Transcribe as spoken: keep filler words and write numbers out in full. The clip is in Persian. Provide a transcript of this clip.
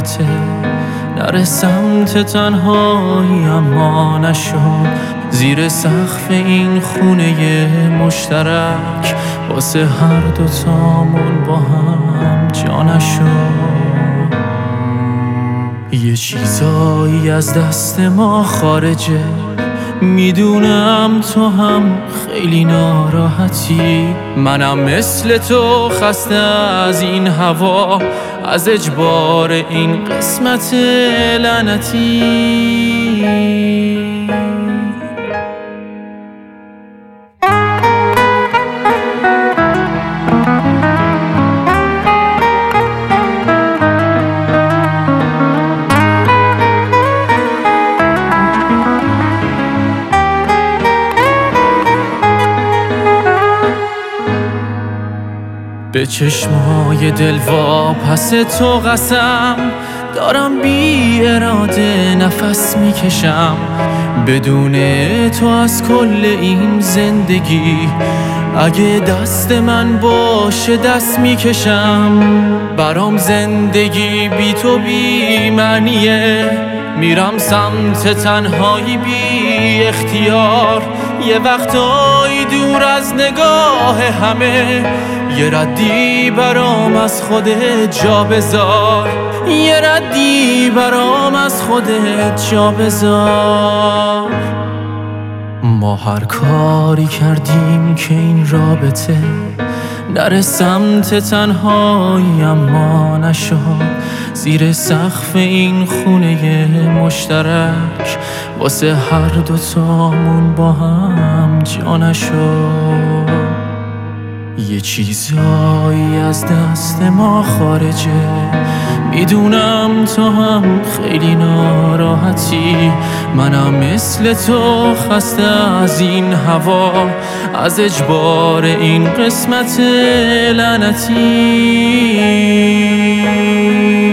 رابطه، نره سمت تنهایی اما نشد، زیر سقف این خونه مشترک واسه هر دوتامون با هم جا نشد. یه چیزایی از دست ما خارجه، میدونم تو هم خیلی ناراحتی، منم مثل تو خسته از این هوا، از اجبار این قسمت لعنتی. به چشمای دلوا پس تو قسم دارم بی اراده نفس میکشم، بدون تو از کل این زندگی اگه دست من باشه دست میکشم. برام زندگی بی تو بی معنیه، میرم سمت تنهایی بی اختیار، یه وقتایی دور از نگاه همه، یه ردی برام از خودت جا بذار، یه ردی برام از خودت جا بذار. ما هر کاری کردیم که این رابطه نره سمت تنهایی اما نشد، زیر سقف این خونه مشترک واسه هر دوتامون با هم جا نشد. یه چیزایی از دست ما خارجه، میدونم تو هم خیلی ناراحتی، منم مثل تو خسته از این هوا، از اجبار این قسمت لعنتی.